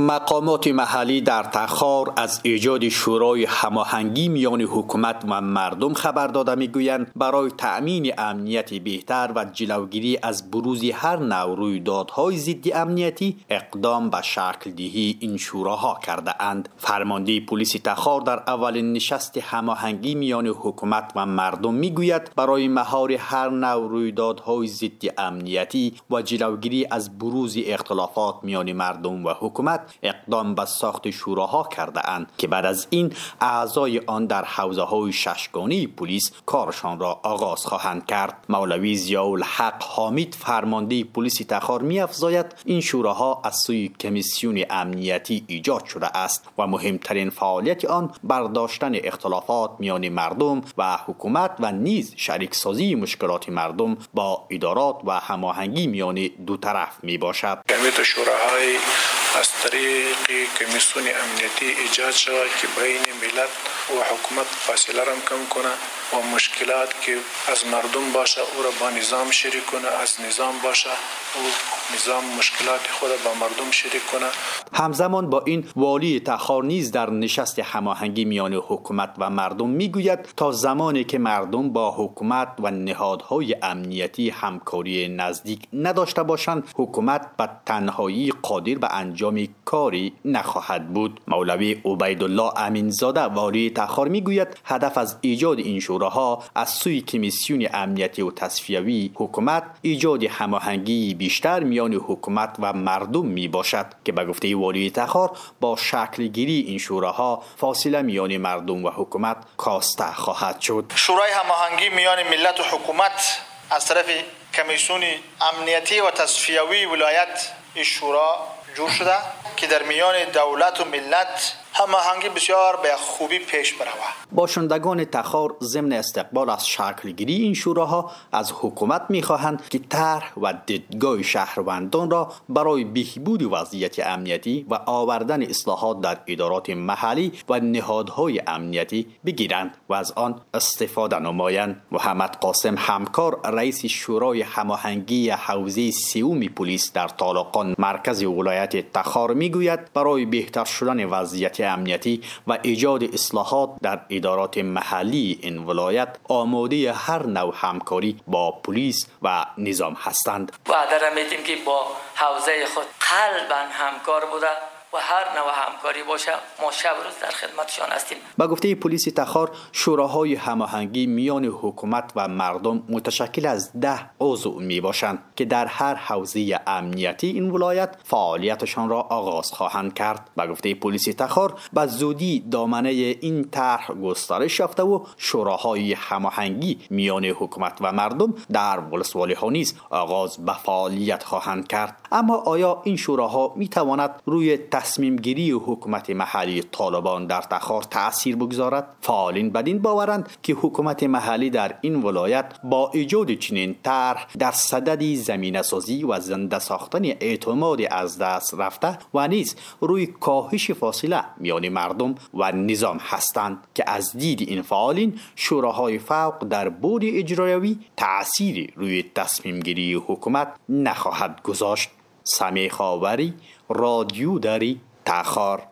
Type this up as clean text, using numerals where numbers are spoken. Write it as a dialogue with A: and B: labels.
A: مقامات محلی در تخار از ایجاد شورای هماهنگی میان حکومت و مردم خبر داده میگویند برای تأمین امنیت بهتر و جلوگیری از بروز هر نوع رویدادهای ضد امنیتی اقدام به شکل دهی این شوراها کرده اند. فرمانده پلیس تخار در اولین نشست هماهنگی میان حکومت و مردم میگوید برای مهار هر نوع رویدادهای ضد امنیتی و جلوگیری از بروز اختلافات میان مردم و حکومت اقدام به ساخت شوراها کرده اند که بعد از این اعضای آن در حوزه‌های ششگانه پلیس کارشان را آغاز خواهند کرد. مولوی ضیاءالحق حامد فرمانده پلیس تخار می‌افزاید این شوراها از سوی کمیسیون امنیتی ایجاد شده است و مهمترین فعالیت آن برداشتن اختلافات میان مردم و حکومت و نیز شریکسازی مشکلات مردم با ادارات و هماهنگی میان دو طرف میباشد.
B: شوراهای از طریق کمیسیون امنیتی ایجاد شود که بین ملت و حکومت فاصله را کم کنه و مشکلات که از مردم باشه او را با نظام شریک کنه، از نظام باشه و نظام مشکلات خود با مردم شریک کنه.
A: همزمان با این والی تخار نیز در نشست هماهنگی میان حکومت و مردم میگوید تا زمانی که مردم با حکومت و نهادهای امنیتی همکاری نزدیک نداشته باشند حکومت به تنهایی قادر به انجام کاری نخواهد بود. مولوی عبیدالله امینزاده والی تخار میگوید هدف از ایجاد این شوراها از سوی کمیسیون امنیتی و تصفیوی حکومت ایجاد هماهنگی بیشتر میان حکومت و مردم می باشد که به گفته والی تخار با شکل گیری این شوراها فاصله میان مردم و حکومت کاسته خواهد شد.
C: شورای هماهنگی میان ملت و حکومت از طرف کمیسیون امنیتی و تصفیوی ولایت این شورا جور شده که در میان دولت و ملت هماهنگی بسیار به خوبی پیش برود.
A: باشندگان تخار ضمن استقبال از شکل گیری این شوراها از حکومت می‌خواهند که طرح و دیدگاه شهروندان را برای بهبود وضعیت امنیتی و آوردن اصلاحات در ادارات محلی و نهادهای امنیتی بگیرند و از آن استفاده نمایند. محمد قاسم همکار رئیس شورای هماهنگی حوزه سیوم پلیس در طالقان مرکز ولایت تخار میگوید برای بهتر شدن وضعیت امنیتی و ایجاد اصلاحات در ادارات محلی این ولایت آماده هر نوع همکاری با پلیس و نظام هستند.
D: وعده را میدیم که با حوزه خود قلباً همکار بوده و هر نوع همکاری باشه ما شب روز در خدمتشان هستیم.
A: با گفته پلیس تخار شوراهای هماهنگی میان حکومت و مردم متشکل از 10 عضو می باشند که در هر حوزه امنیتی این ولایت فعالیتشان را آغاز خواهند کرد. با گفته پلیس تخار به زودی دامنه این طرح گسترش یافته و شوراهای هماهنگی میان حکومت و مردم در ولسوالی ها نیز آغاز به فعالیت خواهند کرد. اما آیا این شوراها می تواند روی تصمیم گیری حکومت محلی طالبان در تخار تأثیر بگذارد؟ فعالین بدین باورند که حکومت محلی در این ولایت با ایجاد چنین طرح در صدد زمینه سازی و زنده ساختن اعتماد از دست رفته و نیز روی کاهش فاصله میان مردم و نظام هستند که از دید این فعالین شوراهای فوق در بود اجرایی تأثیری روی تصمیم گیری حکومت نخواهد گذاشت. سمیع خاوری، رادیو دری، تخار.